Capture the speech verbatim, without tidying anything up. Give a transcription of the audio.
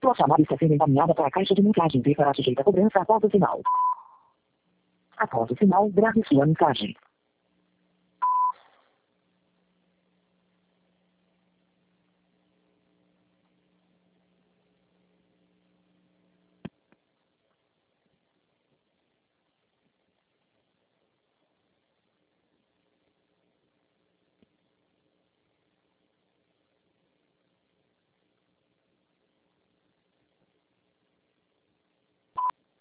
Sua chamada está sendo encaminhada para a caixa de mensagens e será sujeita a cobrança após o sinal. Após o sinal, grave sua mensagem.